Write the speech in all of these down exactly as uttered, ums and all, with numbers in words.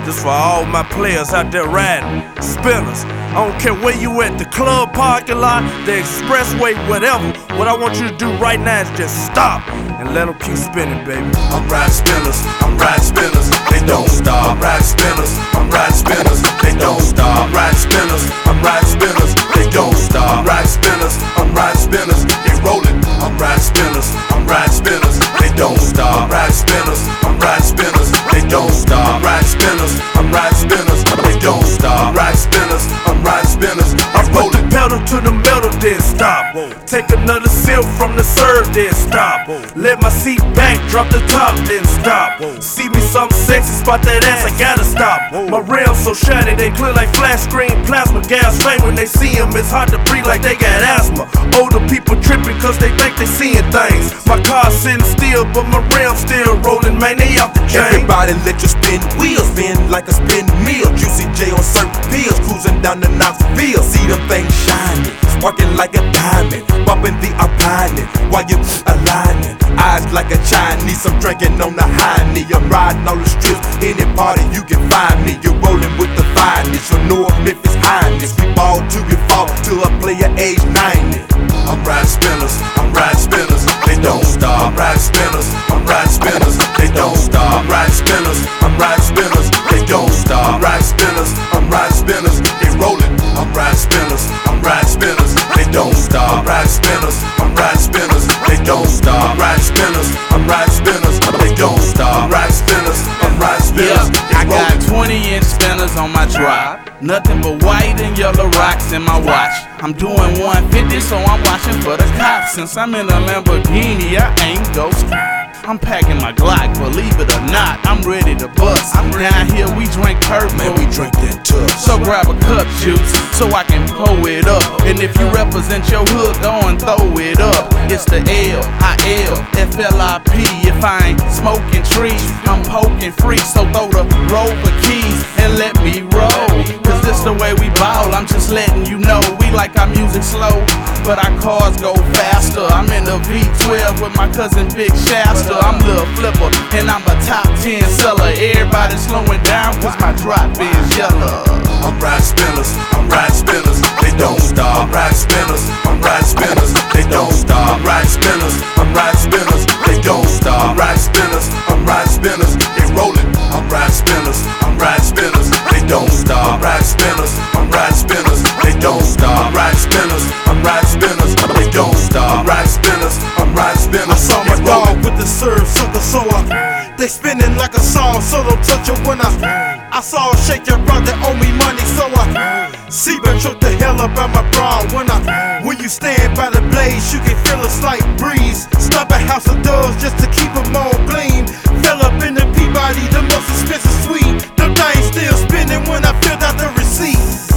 Just for all my players out there riding, spinners. I don't care where you at, the club parking lot, the expressway, whatever. What I want you to do right now is just stop and let them keep spinning, baby. I'm riding spinners, I'm riding spinners, they don't stop. I'm riding spinners, I'm riding spinners, they don't stop. I'm riding spinners, I'm riding spinners, they don't stop. I'm riding spinners, I'm riding spinners, they rolling. I'm riding spinners, I'm riding spinners, they don't stop. I'm riding spinners, I'm riding spinners, they don't stop. I'm riding spinners, I'm riding spinners, they don't stop. I'm riding spinners, I'm riding spinners, I'm rolling. Pedal to the metal, then stop. Take another sip from the serve, then stop. Let my seat back, drop the top, then stop. See me something sexy, spot that ass, I gotta stop. My rims so shiny, they clear like flash screen plasma. Gas flame when they see them, it's hard to breathe like they got asthma. Older people tripping cause they think they seeing things. My car's sitting still, but my rims still rolling, man, they off the chain. Everybody let you spin wheels, spin like a spin meal. Juicy J on certain pills, cruising down the Knoxville. See them things shining, sparking like a diamond, bumping the opponent while you aligning. Eyes like a Chinese, I'm drinking on the high knee. I'm riding all the strips, any party you can find me. You're rolling with the finest, so North Memphis Highness. We ball till we fall, till a player age ninety. I'm riding spinners, I'm riding spinners, they don't stop. I'm riding spinners, I'm riding spinners, they don't stop. I'm riding spinners, I'm riding spinners, they don't stop. I'm riding spinners, I'm riding spinners, they rolling. I'm riding spinners, I'm riding spinners, they don't stop. I'm riding spinners, I'm riding spinners, they don't stop. I'm riding spinners, I'm riding spinners, they don't stop. I'm riding spinners, I'm riding spinners, yeah, I got twenty inch spinners on my drive. Nothing but white and yellow rocks in my watch. I'm doing one fifty, so I'm watching for the cops. Since I'm in a Lamborghini, I ain't ghost. I'm packing my Glock, believe it or not, I'm ready to bust. Down here we drink purple, man, we drink that tough. So grab a cup, juice, so I can pull it up. And if you represent your hood, go and throw it up. It's the L, I L, F L I P. If I ain't smoking trees, I'm poking free. So throw the rover keys and let me roll. Cause this the way we ball, I'm just letting you know. We like our music slow, but our cars go faster. I'm in the V twelve with my cousin Big Shasta. I'm Lil Flipper, and I'm a top ten seller. Everybody slowing down, cause my drop is yellow. I'm riding spinners, I'm riding spinners, they don't stop. I'm riding spinners, I'm riding spinners, they don't stop. I'm riding spinners, I'm riding spinners, they don't stop. I'm riding spinners, I'm riding spinners, they rolling. I'm riding spinners, I'm riding spinners, they don't stop. I'm riding spinners, I'm riding spinners, they don't stop. I'm riding spinners, I'm riding spinners, they don't stop. I'm riding spinners, I'm riding spinners. I saw my dog with the serve sucker, so I they spinning like a song, so don't touch it when I I saw her shake your brother owe me money, so I Seabird took the hell up out my bra. When I when you stand by the blaze, you can feel a slight breeze. Stop at House of Doves just to keep them on gleam. Fell up in the Peabody, the most expensive suite. Them things still spinning when I filled out the receipt.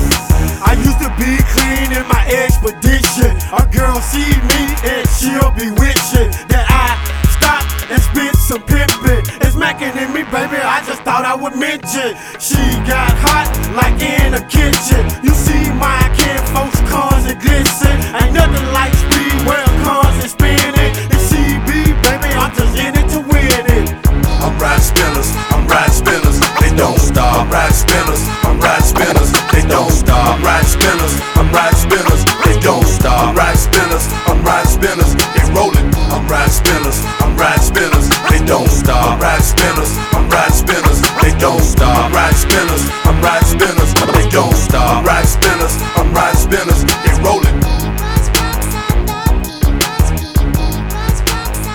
I used to be clean in my expedition. A girl see me and she'll be wishing that I stop and spit some pimpin'. It's mackin' in me, baby, I just thought I would mention. She got hot like in a kitchen. You see my kid, folks, cars that glisten. Ain't nothing like speed, well, cars and spinning. And C B, baby, I'm just in it to win it. I'm riding spinners, I'm riding spinners, they don't stop. I'm riding spinners, I'm riding spinners, they don't stop. I'm riding spinners,